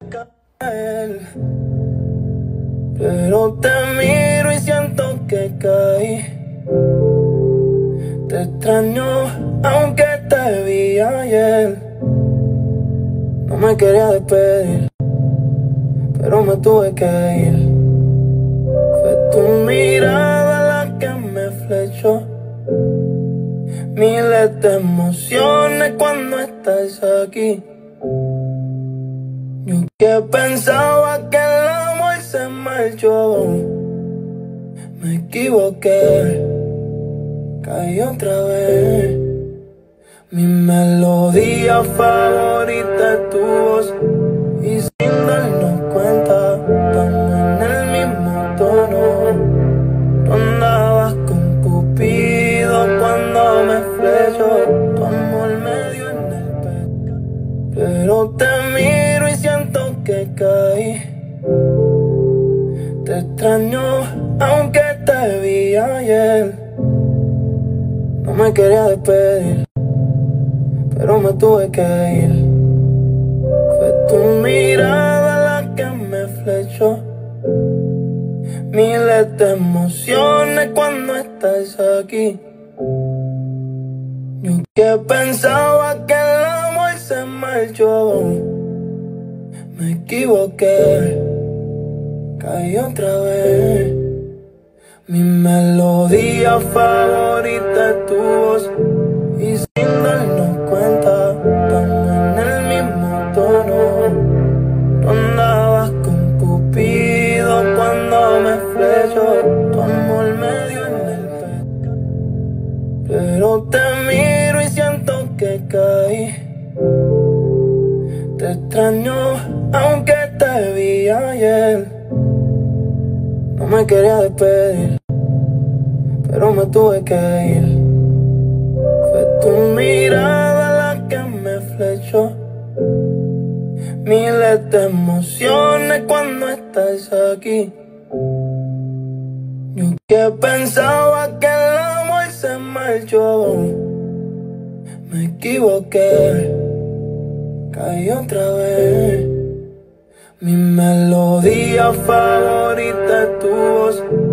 caer, pero te miro y siento que caí. Te extraño aunque te vi ayer. No me quería despedir, pero me tuve que ir. Fue tu mirada la que me flechó. Miles de emociones cuando estás aquí. Yo que pensaba que el amor se marchó, me equivoqué, caí otra vez. Mi melodía favorita es tu voz, y sin darnos cuenta estamos en el mismo tono. Tú andabas con Cupido cuando me flechó, tu amor me dio en el pecho, pero te miro y siento que caí. Te extraño aunque te vi ayer. No me quería despedir, pero me tuve que ir. Fue tu mirada la que me flechó. Miles de emociones cuando estás aquí. Yo que pensaba que el amor se marchó, me equivoqué, caí otra vez. Mi melodía favorita es tu voz, y sin darnos cuenta estamos en el mismo tono. Tú andabas con Cupido cuando me flechó, tu amor me dio en el pecho, pero te miro y siento que caí. Te extraño aunque te vi ayer. No me quería despedir, pero me tuve que ir. Fue tu mirada la que me flechó. Miles de emociones cuando estás aquí. Yo que pensaba que el amor se marchó, me equivoqué, caí otra vez. Mi melodía favorita es tu voz,